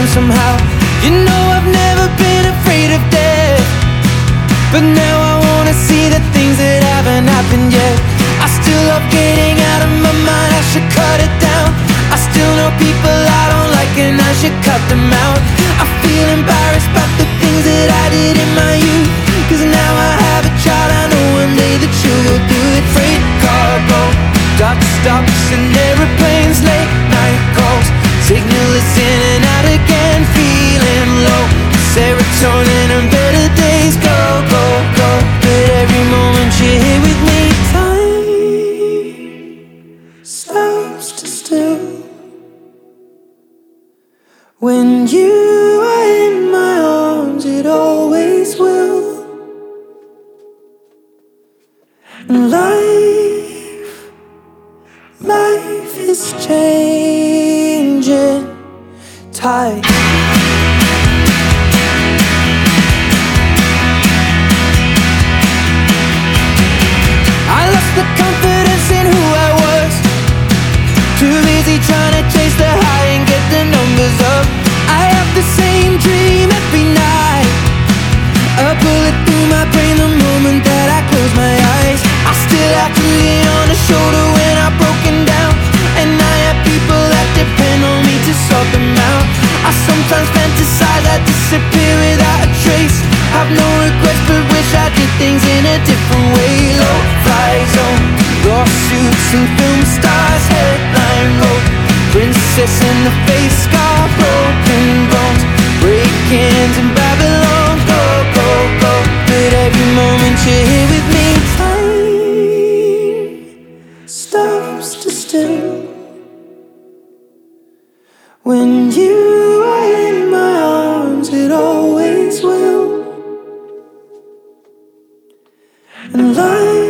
same somehow. You know I've never been afraid of death, but now I wanna see the things that haven't happened yet. I still love getting out of my mind, I should cut it down. I still know people I don't like and I should cut them out. I feel embarrassed about the things that I did in my youth, cause now I have a child, I know one day that you will do it. Freight car broke, dock stops and airplanes, late night calls, signal is in and out again, feeling low. Serotonin and better days go, go, go, but every moment you're here with me, time stops to still. When you are in my arms, it always will. And life is changing tide. I lost the confidence in who I was, too busy trying to chase the high and get the numbers up. I have the same dream every night, a bullet through my brain the moment that I close my eyes. I still have to lean on a shoulder when I'm broken down, and I have people that depend on me to sort them out. I sometimes fantasize I disappear without a trace, have no regrets but wish I did things in a different way. Low-fly zone, lawsuits and film stars, headline road, princess in the face, scar, broken bones, break-ins in Babylon, go, go, go, but every moment you're here with me, time stops to still. When you are in my arms, it always will. And life